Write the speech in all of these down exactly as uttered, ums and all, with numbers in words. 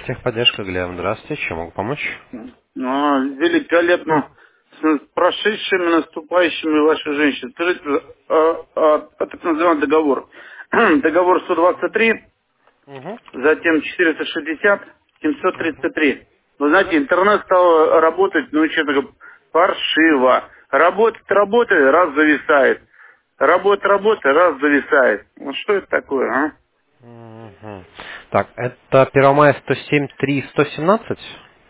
Техподдержка, Глеб, здравствуйте, чем могу помочь? Ну, великолепно. С прошедшими, наступающими ваши женщины. Скажите, а, а, а так называемый договор. Договор сто двадцать три, Угу. затем четыреста шестьдесят, семьсот тридцать три. Вы знаете, интернет стал работать, ну, честно говоря, паршиво. Работает, работает, раз зависает. Работает, работает, раз зависает. Ну, что это такое, а? Угу. Так, это Первомая сто семь три сто семнадцать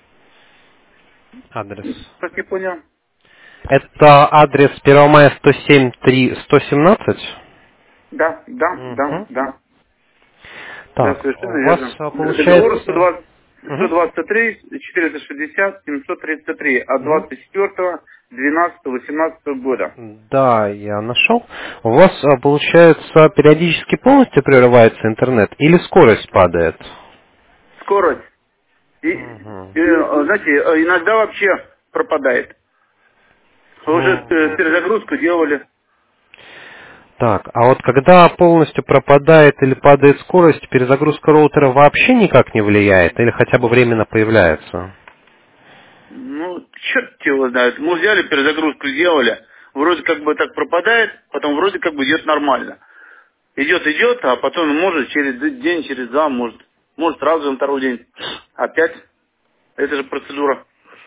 адрес. Как не понял? Это адрес Первомая сто семь три сто семнадцать. Да, да, да, Угу. да. Да, Так, совершенно у вас верно. а, Договор получается... сто двадцать, сто Угу. двадцать три, четыреста шестьдесят, семьсот тридцать три от Угу. двадцать четвёртого двенадцатого восемнадцатого года. Да, я нашел. У вас, а, получается, периодически полностью прерывается интернет или скорость падает? Скорость. И, Угу. и, э, знаете, э, иногда вообще пропадает. Уже э, Угу. перезагрузку делали. Так, а вот когда полностью пропадает или падает скорость, перезагрузка роутера вообще никак не влияет или хотя бы временно появляется? Ну, черт его знает. Мы взяли, перезагрузку сделали. Вроде как бы так пропадает, потом вроде как бы идет нормально. Идет, идет, а потом может через день, через два, может, может сразу на второй день. Опять. Это же процедура.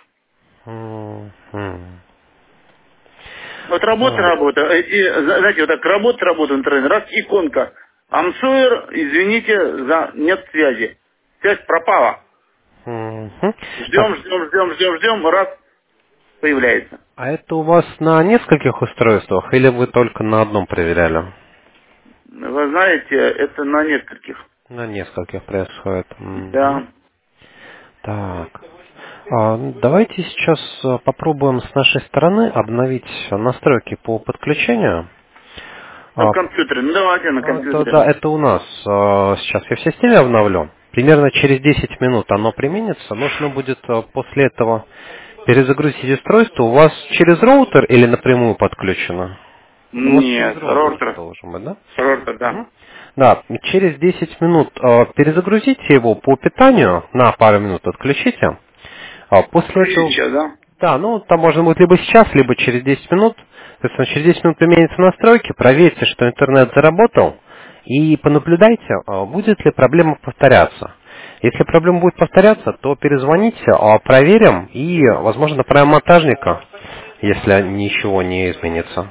Мгм. Вот работа, Так. работа. э, И, зна- знаете, вот так работа, работа в интернете. Раз иконка. Амсуэр, извините, за нет связи. Связь пропала. Мгм. Так, Ждем, ждем, ждем, ждем, ждем, раз появляется. а это у вас на нескольких устройствах или вы только на одном проверяли? Вы знаете, это на нескольких. На нескольких происходит. Мгм. Да. Так. А, давайте сейчас а, попробуем с нашей стороны обновить настройки по подключению. На А, компьютере. Ну давайте на А, Да, да, компьютере. это у нас. а, Сейчас я в системе обновлю. Примерно через десять минут оно применится. Нужно будет а, после этого перезагрузить устройство. У вас через роутер или напрямую подключено? У вас через Нет, роутер же ротор. должен быть, да? Ротор, да. Мгм. Да, через десять минут а, перезагрузите его по питанию, на пару минут отключите. А после Включите этого, сейчас, да? да, ну там можно будет либо сейчас, либо через десять минут. То есть через десять минут применятся настройки, проверьте, что интернет заработал, и понаблюдайте, а, будет ли проблема повторяться. Если проблема будет повторяться, то перезвоните, а, проверим и, возможно, направим монтажника, если ничего не изменится.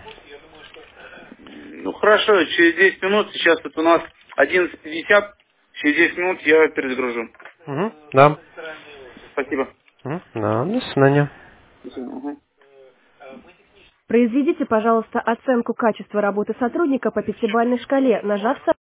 Ну хорошо, через десять минут, сейчас вот у нас одиннадцать пятьдесят, через десять минут я перезагружу. Мгм, да. Спасибо. Мгм, да. До свидания. Мгм. Произведите, пожалуйста, оценку качества работы сотрудника по пятибалльной шкале, нажав